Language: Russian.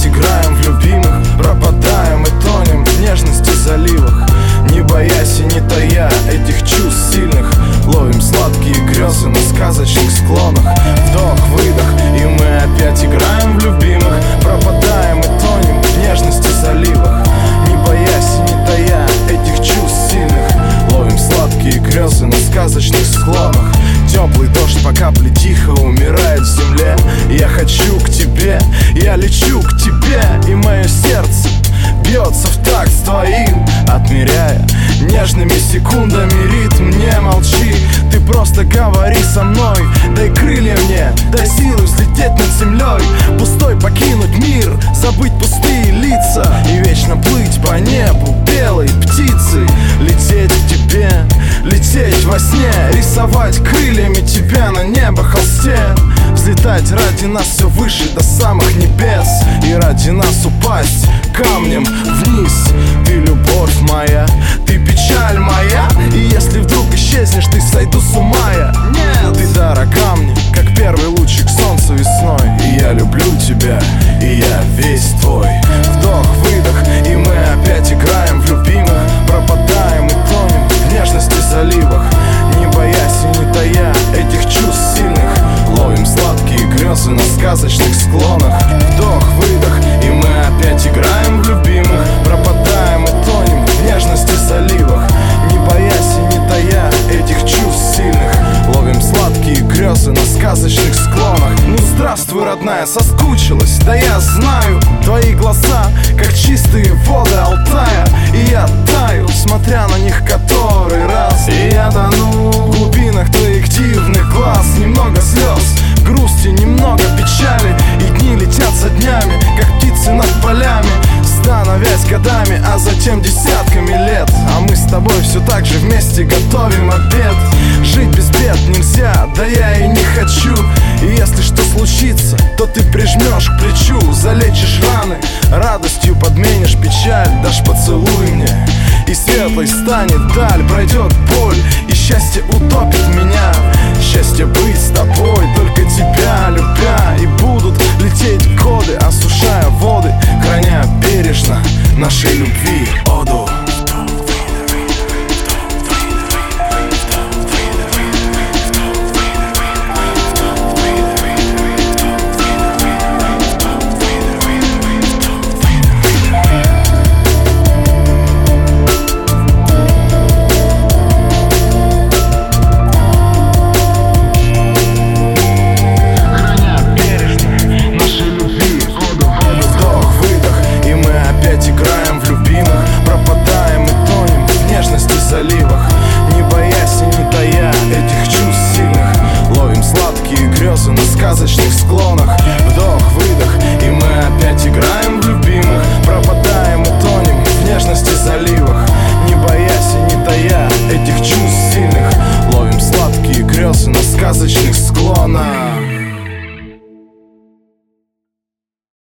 опять играем в любимых, пропадаем и тонем в нежности заливах. Не боясь и не тая этих чувств сильных, ловим сладкие грезы на сказочных склонах. Вдох-выдох, и мы опять играем в любимых, пропадаем и тонем в нежности заливах. Не боясь и не тая этих чувств сильных, ловим сладкие грезы на сказочных склонах. Теплый дождь по капле тихо умирает в земле. Я хочу к тебе, я лечу к тебе, и мое сердце бьется в такт с твоим, отмеряя нежными секундами ритм. Не молчи, ты просто говори со мной. Дай крылья мне, дай силы взлететь над землей, пустой покинуть мир, забыть пустые лица и вечно плыть по небу белой птицей. Лететь к тебе, лететь во сне, рисовать крыльями тебя на небо холсте. Взлетать ради нас все выше до самых небес, и ради нас упасть камнем вниз. Ты любовь моя, ты печаль моя, и если вдруг исчезнешь, ты сойду с ума я. Нет, ты дорога мне, как первый лучик солнца весной. И я люблю тебя, и я весь твой. Вдох-выдох, и мы опять играем в любимых, пропадаем и тонем в нежности заливах. Не боясь и не тая этих чувств сильных, ловим сладкие грезы на сказочных склонах. Вдох-выдох, и мы опять играем в любимых, пропадаем и тонем в нежности заливах. Не боясь и не тая этих чувств сильных, ловим сладкие грезы на сказочных склонах. Ну здравствуй, родная, соскучилась, да я знаю. Твои глаза, как чистые воды Алтая, и я таю, смотря на них который раз. И я тону в глубинах твоих дивных глаз. Немного слез, грусти, немного печали, и дни летят за днями, как птицы над полями, становясь годами, а затем десятками лет. А мы с тобой все так же вместе готовим обед. Жить без бед нельзя, да я и не хочу. И если что случится, то ты прижмешь к плечу, залечишь раны, радостью подменишь печаль. Дашь поцелуй мне, и светлой станет даль. Пройдет боль, и счастье утопит меня. Счастье быть с тобой, только тебя любя. И будут лететь годы